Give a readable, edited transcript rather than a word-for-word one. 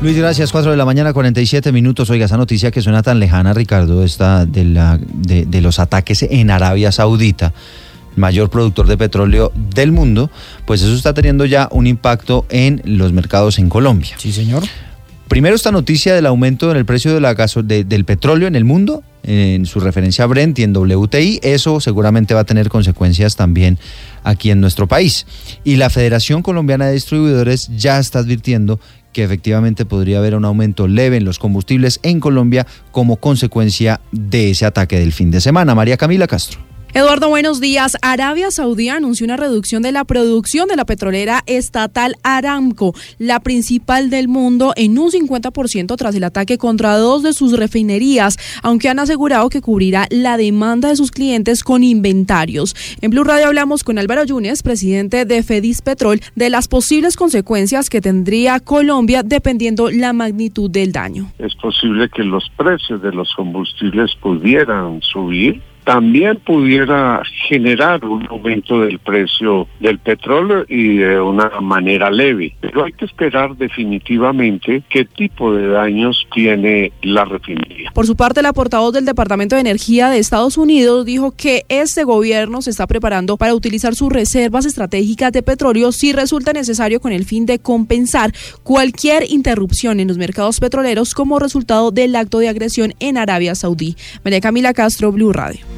Luis, gracias. 4:47 a.m. Oiga, esa noticia que suena tan lejana, Ricardo, esta de los ataques en Arabia Saudita, el mayor productor de petróleo del mundo, pues eso está teniendo ya un impacto en los mercados en Colombia. Sí, señor. Primero, esta noticia del aumento en el precio de del petróleo en el mundo, en su referencia a Brent y en WTI, eso seguramente va a tener consecuencias también aquí en nuestro país. Y la Federación Colombiana de Distribuidores ya está advirtiendo que efectivamente podría haber un aumento leve en los combustibles en Colombia como consecuencia de ese ataque del fin de semana. María Camila Castro. Eduardo, buenos días. Arabia Saudí anunció una reducción de la producción de la petrolera estatal Aramco, la principal del mundo, en un 50% tras el ataque contra 2 de sus refinerías, aunque han asegurado que cubrirá la demanda de sus clientes con inventarios. En Blue Radio hablamos con Álvaro Yunes, presidente de Fedispetrol, de las posibles consecuencias que tendría Colombia dependiendo la magnitud del daño. Es posible que los precios de los combustibles pudieran subir. También pudiera generar un aumento del precio del petróleo y de una manera leve. Pero hay que esperar definitivamente qué tipo de daños tiene la refinería. Por su parte, la portavoz del Departamento de Energía de Estados Unidos dijo que este gobierno se está preparando para utilizar sus reservas estratégicas de petróleo si resulta necesario, con el fin de compensar cualquier interrupción en los mercados petroleros como resultado del acto de agresión en Arabia Saudí. María Camila Castro, Blue Radio.